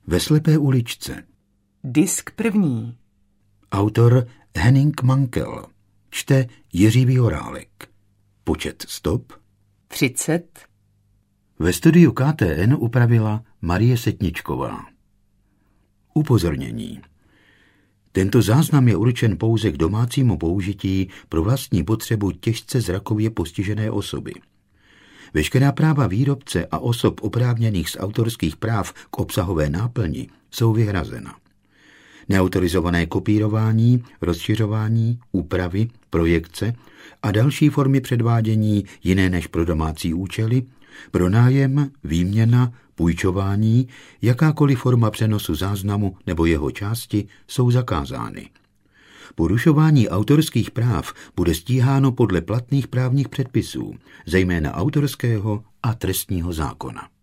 Ve slepé uličce. Disk první. Autor Henning Mankell. Čte Jiří Vihorálek. Počet stop 30. Ve studiu KTN upravila Marie Setničková. Upozornění. Tento záznam je určen pouze k domácímu použití pro vlastní potřebu těžce zrakově postižené osoby. Veškerá práva výrobce a osob oprávněných z autorských práv k obsahové náplni jsou vyhrazena. Neautorizované kopírování, rozšiřování, úpravy, projekce a další formy předvádění jiné než pro domácí účely, pronájem, výměna, půjčování, jakákoliv forma přenosu záznamu nebo jeho části jsou zakázány. Porušování autorských práv bude stíháno podle platných právních předpisů, zejména autorského a trestního zákona.